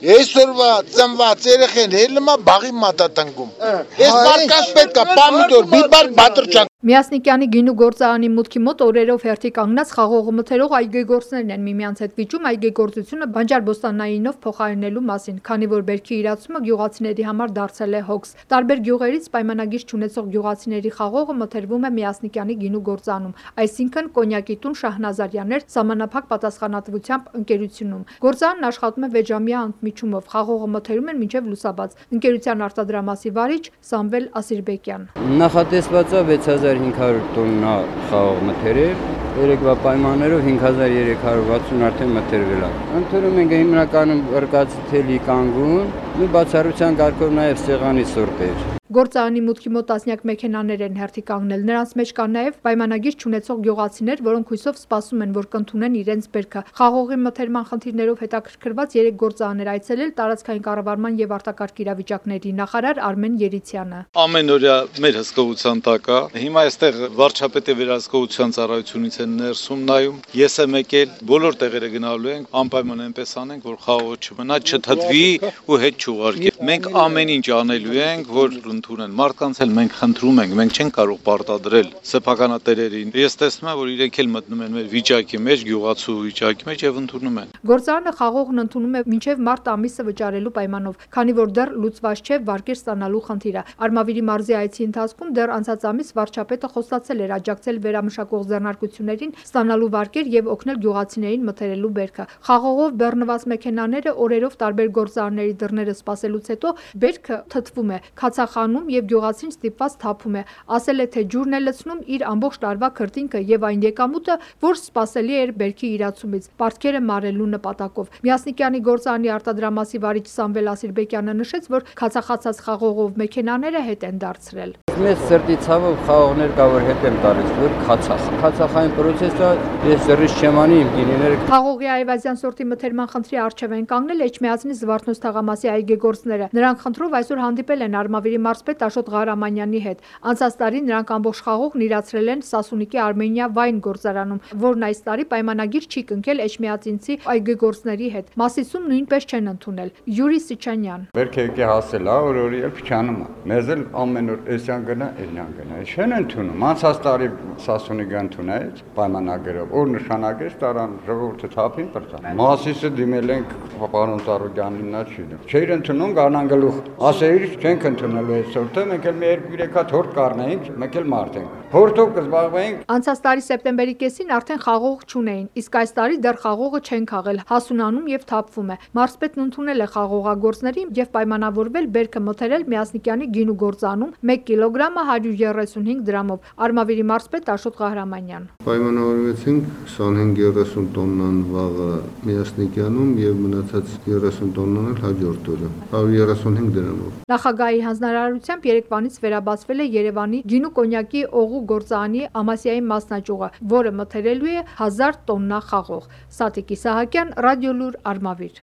Այսօրվա ծնված երեխեն հելնումա բաղի մատատանգում։ Այս բարկած պետք է պամիդոր, բիբար, բատրճան։ Միասնիկյանի գինու գործարանի մուտքի մոտ օրերով հերթի կանգնած խաղողը մթերող այգեգործներն են միմյանց հետ վիճում այգեգործությունը բանջարբոստանայինով փոխարինելու մասին, քանի որ բերքի իրացումը գյուղացիների համար դարձել է հոգս։ Տարբեր գյուղերից պայմանագիր չունեցող գյուղացիների խաղողը մթերվում է Միասնիկյանի գինու գործարանում, այսինքն կոնյակի տուն Շահնազարյաններ սահմանափակ պատասխանատվությամբ ընկերությունում։ Գործարանն աշխատում է 6 ժամյա ընդմիջումով, խաղողը մթերում են մինչև լուսաբաց։ Ընկերության արտադրամասի վարիչ Սամվել Ասիրբեկյան։ Նախատեսված է 6500 տոննա խաղող մթերել, երեկվա պայմաններով 5360 արդեն մթերվել է։ Ընթերում ենք հիմնականում ըրկացի թելի կանգուն, ու բացառության կարգով նաև սեղանի սորտեր։ Գործարանի մուտքի մոտ տասնյակ մեքենաներ են հերթի կանգնել, նրանց մեջ կան նաև պայմանագիր չունեցող գյուղացիներ, որոնք հույսով սպասում են, որ կընդունեն իրենց բերքը։ Խաղողի մթերման խնդիրներով հետաքրքրված 3 գործարաններ այցելել տարածքային կառավարման եւ արտակարգ իրավիճակների նախարար Արմեն Երիցյանը։ Ամենօրյա մեր հսկողության տակ է։ Հիմա այստեղ վարչապետի վերահսկողության ծառայությունից են ներսում նայում։ Ես եմ եկել, բոլոր տեղերը գնալու ենք, անպայման այնպես անենք, որ խաղողը չմնա, չթթվի ու հետ չուղարկի։ Մենք ամեն ինչ անելու ենք, որ ընդունեն մարդկանց էլ մենք խնդրում ենք, մենք չենք կարող պարտադրել սեփականատերերին։ Ես տեսնում եմ, որ իրենք էլ մտնում են մեր վիճակի մեջ, գյուղացու վիճակի մեջ եւ ընդունում են։ Գործարանը խաղողն ընդունում է մինչև մարտ ամիսը վճարելու պայմանով, քանի որ դեռ լուծված չէ վարկեր ստանալու խնդիրը։ Արմավիրի մարզի այցի ընթացքում դեռ անցած ամիս վարչապետը խոստացել էր աջակցել վերամշակող ձեռնարկություններին ստանալու վարկեր եւ օգնել գյուղացիներին մթերելու բերքը։ Խաղողով բեռնված մեքենաները օրերով տարբեր գործարանների դռները սպասելուց հետո բերքը թթվում է, քացախանում եւ գյուղացին ստիպված թափում է, ասել է թե ջուրն է լցնում իր ամբողջ տարվա քրտինքը եւ այն եկամուտը, որ սպասելի էր բերքի իրացումից, պարտքերը մարելու նպատակով։ Միասնիկյանի գործարանի արտադրամասի վարիչ Սամվել Ասիրբեկյանը նշեց, որ քացախացած խաղողով մեքենաները հետ են դարձրել։ Մեծ սրտի ցավով խաղողներ կա որ հետ եմ տալիս, որ քացախային process-ը ես դեռ չեմ անի իմ գինիները։ Խաղողի այվազյան սորտի մթերման խնդրի առջև են կանգնել Էջմիածնի Զվարթնոց թաղամասի այգեգործները։ Նրանք խնդրով այսօր հանդիպել են Արմավիրի մարզպետ Աշոտ Ղարամանյանի հետ։ Անցած տարի նրանք ամբողջ խաղողն իրացրել են Սասունիկի Արմենիա վայն գործարանում, որն այս տարի պայմանագիր չի կնքել Էջմիածինցի այգեգործների հետ։ Մասիսում նույնպես չեն ընդունել։ Յուրի Սիչանյան։ Բերքը եկե հասել է, օրորի էլ փչանում է։ Մեզ էլ ամեն օր էսյան գնա, էլյան գնա։ Չեն ընդունում։ Անցած տարի Սասունիկը ընդունեց պայմանագրով, որ նշանակեց տարան ժողովուրդը թափին բրծան։ Մասիսը դիմել ենք պարոն Ծառուկյանին, նա չի դեմ։ Չէր ընդունում Գառնան գլուխ։ Ասեիր չենք ընդունելու այսօրը, մենք էլ մի 2-3 հատ հորդ կառնեինք, մեկ էլ մարդ ենք։ Հորդով կզբաղվեինք։ Անցած տարի սեպտեմբերի կեսին արդեն խաղող չունեին, իսկ այս տարի դեռ խաղողը չեն քաղել, հասունանում եւ թափվում է։ Մարզպետն ընդունել է խաղողագործներին եւ պայմանավորվել բերքը մթերել Միասնիկյանի գինու գործանում 1 կիլոգրամը 135 դրամով։ Արմավիրի մարզպետ Աշոտ Ղահրամանյան։ Պայմանավորվեցինք 25-30 տոննան վաղը Միասնիկյանում եւ մնացած 30 տոննան էլ հաջորդ օրը 135 դրամով։ Նախագահի հանձնարարությամբ երեկվանից վերաբացվել է Երևանի գինու կոնյակի օղու գործարանի Ամասիայի մասնաճյուղը, որը մթերելու է 1000 տոննա խաղող։ Սատիկ Իսահակյան, Ռադիոլուր, Արմավիր։